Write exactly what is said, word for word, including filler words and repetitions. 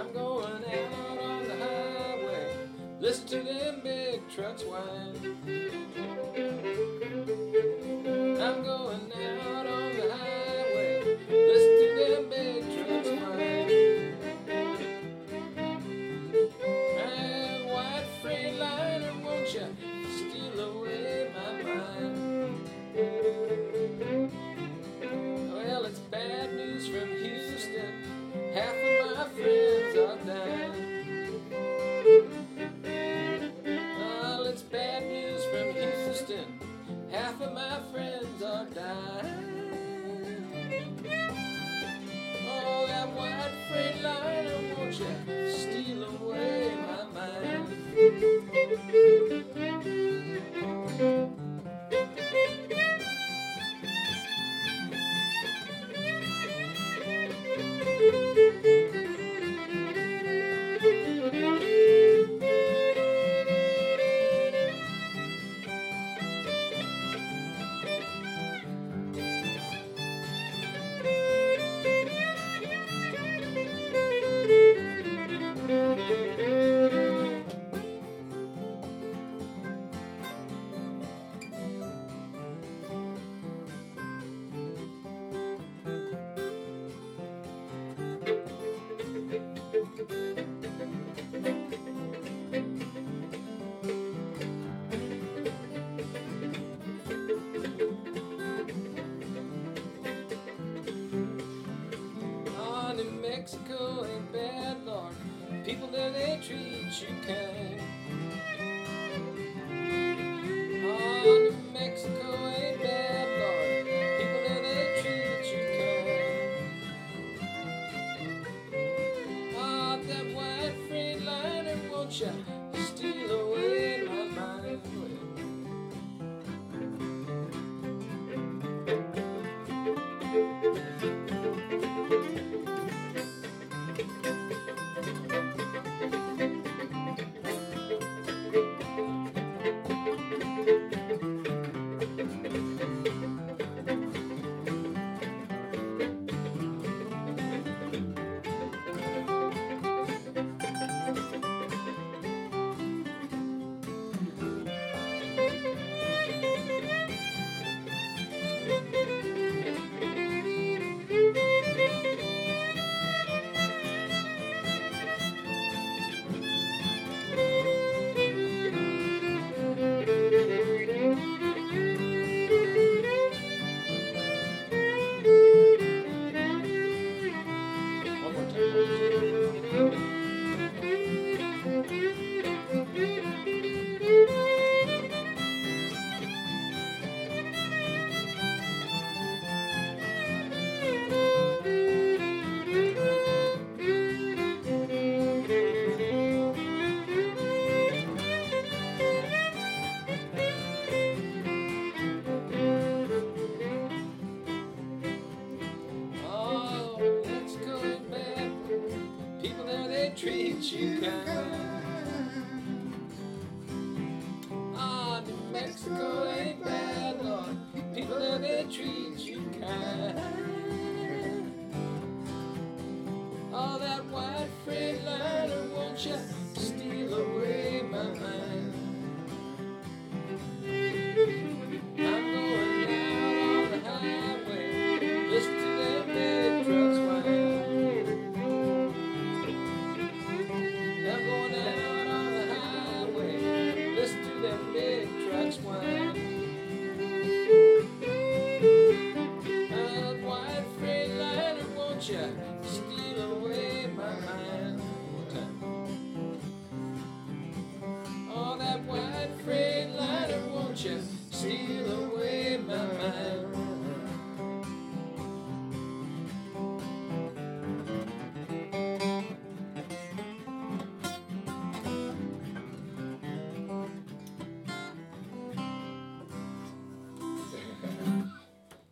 I'm going out on the highway, listen to them big trucks whine. I'm going out on the highway, listen to them big trucks whine. Hey, white Freightliner, won't you steal away my mind? Well, it's bad news from Houston, half of my friends are dying. Well, it's bad news from Houston, half of my friends are dying. Oh, that white Freightliner, won't you steal away my mind? Mexico ain't bad, Lord. People there, they treat you kind. Oh, New Mexico ain't bad, Lord. People there, they treat you kind. Oh, that white Freightliner, won't ya steal away my mind? Treat you kind. Ah, New Mexico ain't bad, Lord. People there, they treat you kind.